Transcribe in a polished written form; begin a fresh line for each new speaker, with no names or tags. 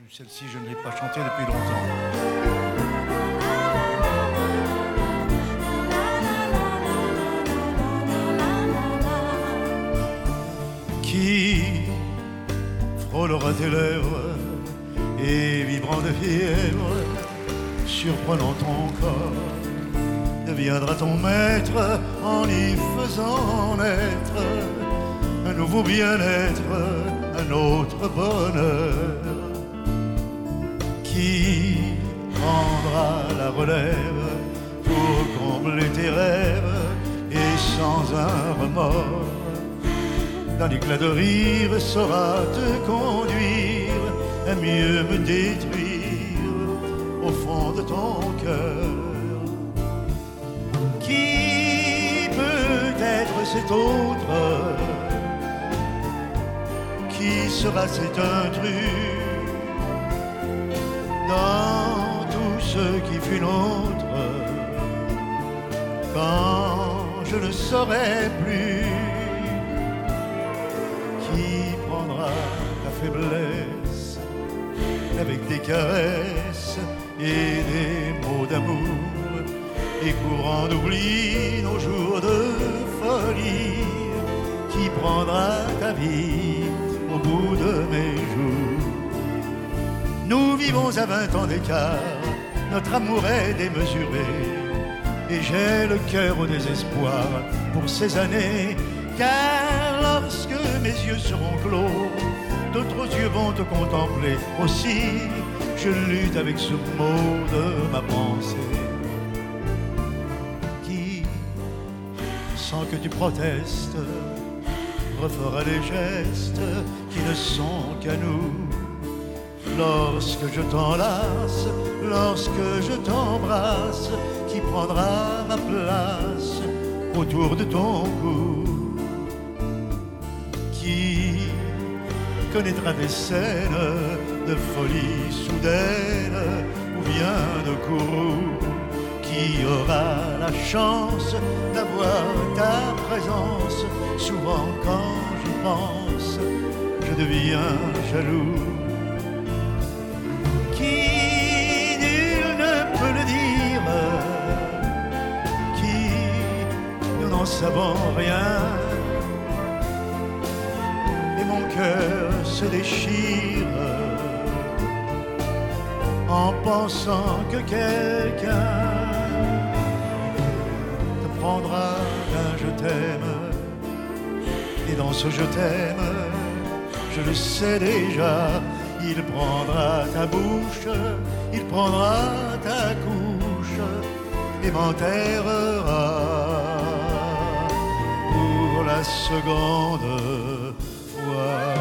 Celle-ci, je ne l'ai pas chantée depuis longtemps. Qui frôlera tes lèvres et vibrant de fièvre, surprenant ton corps, deviendra ton maître en y faisant naître un nouveau bien-être, un autre bonheur. Qui prendra la relève pour combler tes rêves et sans un remords, d'un éclat de rire saura te conduire à mieux me détruire au fond de ton cœur. Qui peut être cet autre? Qui sera cet intrus dans tout ce qui fut nôtre, quand je ne saurai plus? Qui prendra ta faiblesse avec des caresses et des mots d'amour, et courant d'oubli nos jours de folie? Qui prendra ta vie au bout de mes jours? Nous vivons à 20 ans d'écart, notre amour est démesuré, et j'ai le cœur au désespoir pour ces années. Car lorsque mes yeux seront clos, d'autres yeux vont te contempler aussi. Je lutte avec ce mot de ma pensée. Qui, sans que tu protestes, refera les gestes qui ne sont qu'à nous? Lorsque je t'enlace, lorsque je t'embrasse, qui prendra ma place autour de ton cou? Qui connaîtra des scènes de folie soudaine ou bien de courroux? Qui aura la chance d'avoir ta présence? Souvent quand j'y pense, je deviens jaloux. Qui, nul ne peut le dire, qui, nous n'en savons rien, et mon cœur se déchire en pensant que quelqu'un te prendra d'un je t'aime, et dans ce je t'aime, je le sais déjà, il prendra ta bouche, il prendra ta couche et m'enterrera pour la seconde fois.